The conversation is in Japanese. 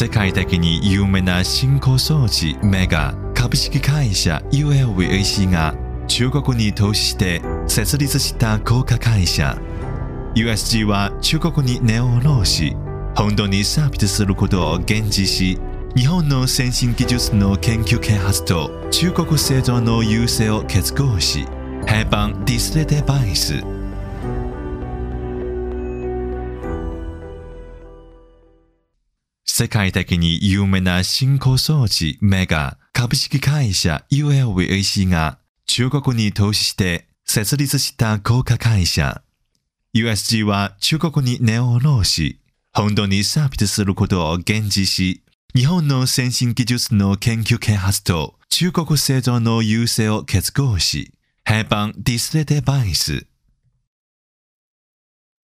世界的に有名な新興装置メガ株式会社 ULVAC が中国に投資して設立した高価会社。USG は中国に根を下ろし、本土にサービスすることを現実し、日本の先進技術の研究開発と中国製造の優勢を結合し、平板ディスプレイデバイス。世界的に有名な新興装置メガ株式会社 ULVAC が中国に投資して設立した高価会社。USG は中国に根を下ろし、本土にサービスすることを現実し、日本の先進技術の研究開発と中国製造の優勢を結合し、平板ディスプレイデバイス。